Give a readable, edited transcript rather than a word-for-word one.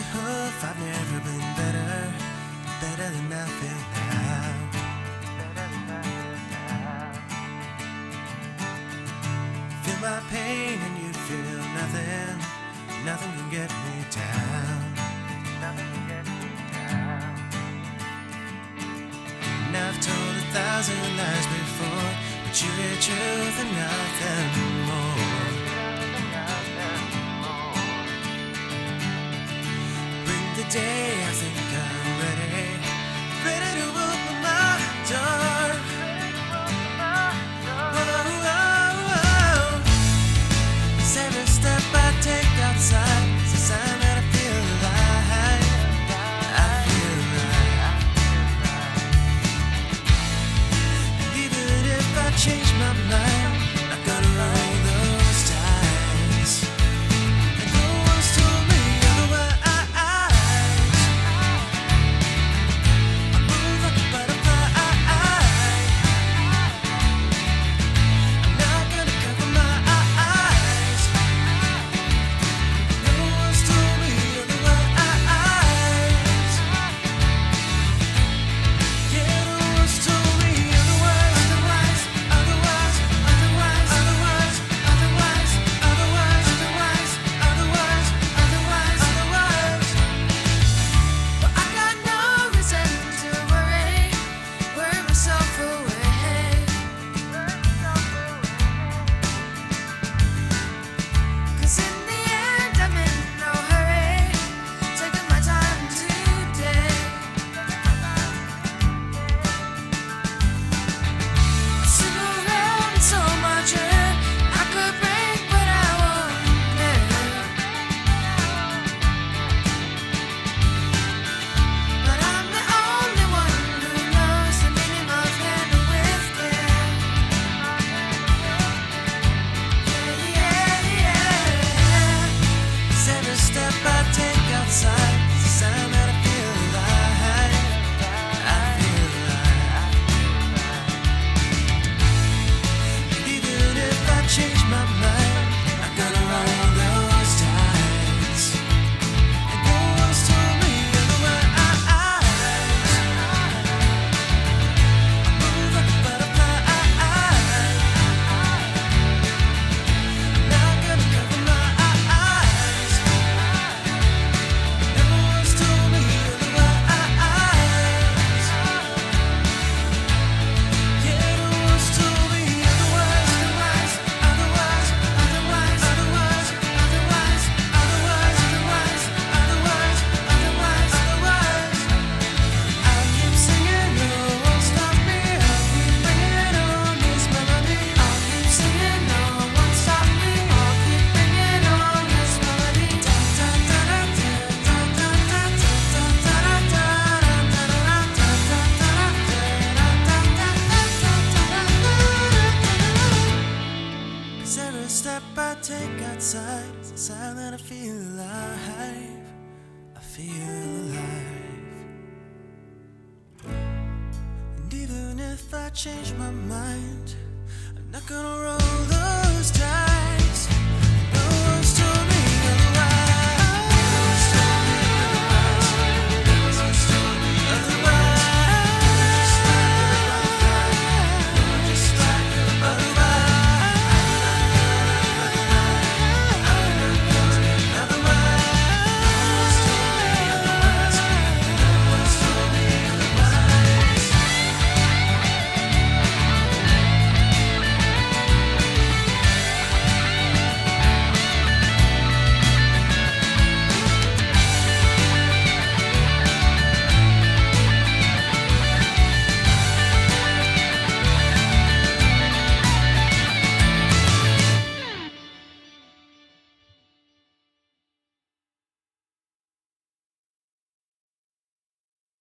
Oof, I've never been better, better than I feel now. Feel my pain and you'd feel nothing, nothing can get me down. And I've told 1,000 lies before, but you hear truth and nothing more. Bring the day, I think I'm ready, ready to open my door. Every step I take outside is a sign that I feel alive. I feel alive. And even if I change my mind, I'm gonna roll those dice. And no one's told me otherwise. I move like a butterfly. I'm not gonna cover my eyes. No one's told me otherwise. Yeah, no one's told me otherwise. Otherwise, otherwise, otherwise, otherwise, otherwise, otherwise, otherwise, otherwise, otherwise, otherwise. But I got no reason to worry myself away. 'Cause in the end I'm in no hurry, taking my time today. Sit around so much I could break, but I won't. But I'm the only one who knows the meaning of handle with care. Every step I take outside is a sign that I feel alive. I feel alive. And even if I change my mind, I'm gonna roll those dice. And no one's told me otherwise. I move like a butterfly. I'm not gonna cover my eyes. No one's told me otherwise. Yeah, no one's told me otherwise. Otherwise, otherwise, otherwise, otherwise, otherwise, otherwise, otherwise, otherwise, otherwise. I'll keep singing, no one stop me. I'll keep bringing on this melody. I'll keep singing, no one stop me. I'll keep bringing on this melody. Da da da da da da da da da da da da. 'Cause every step I take outside is a sign that I feel alive. I feel alive. And even if I change my mind, I'm not gonna roll those dice.